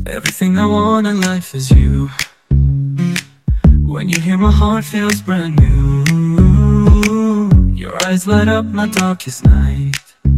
Everything I want in life is you. When you hear my heart feels brand new. Your eyes light up my darkest night.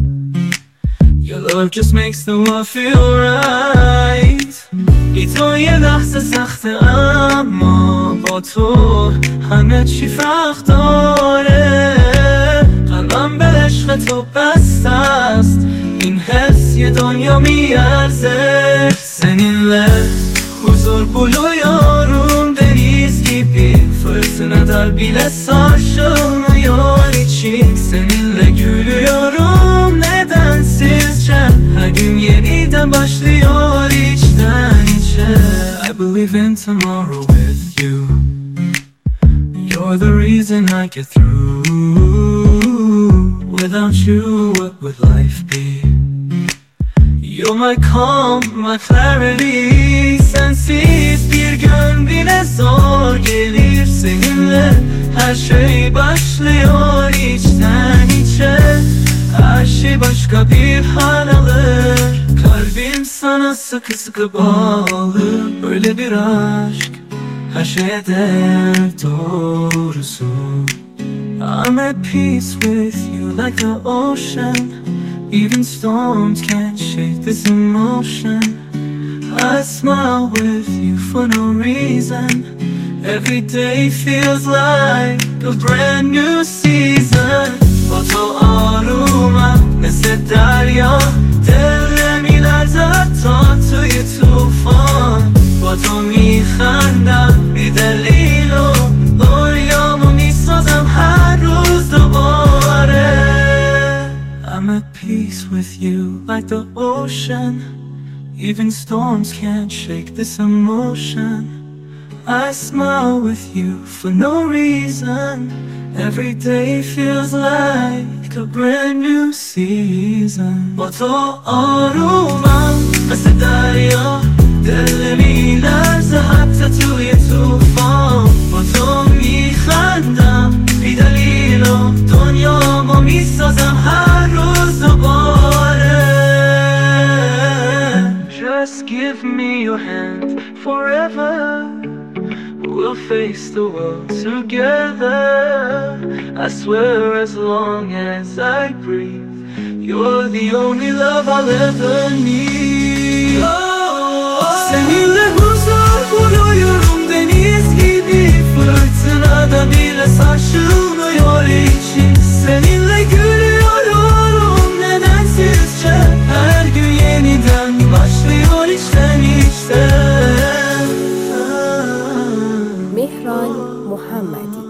Your love just makes the world feel right. بی تو یه لحظه سخته اما با تو همه چی فرق داره. قلبم به عشق تو بسته است، این حس yı دنیا میارزه. Seninle huzur buluyorum deniz gibi. Fırtınalar bile sarsılmıyor içim. Seninle gülüyorum nedensizce. Her gün yeniden başlıyor içten içe. I believe in tomorrow with you. You're the reason I get through. Without you, what would life be? You're my calm, my clarity. Sensiz bir gün bile zor gelir. Seninle her şey başlıyor içten içe. Her şey başka bir hal alır. Kalbim sana sıkı sıkı bağlı. Böyle bir aşk her şeye değer doğrusu. I'm at peace with you like the ocean. Even storms can't shake this emotion. I smile with you for no reason. Every day feels like a brand new season. با تو آرومم مثل دریا. دل میلرزه تا توی طوفان. با تو میخندم بی دلیل و دنیامو میسازم هر روز دوباره. I'm at peace with you like the ocean. Even storms can't shake this emotion. I smile with you for no reason. Every day feels like a brand new season. با تو آرومم مثل دریا. دل میلرزه حتی توی طوفان. با تو میخندم بی دلیل و دنیامو میسازم هر روز دوباره. Just give me your hand forever. We'll face the world together. I swear as long as I breathe, you're the only love I'll ever need. Seninle huzur buluyorum deniz gibi. Fırtınada bile sarsılmıyor içim. Seninle gülüyorum nedensizce. Her gün yeniden başlıyor içten içten. مهران محمدی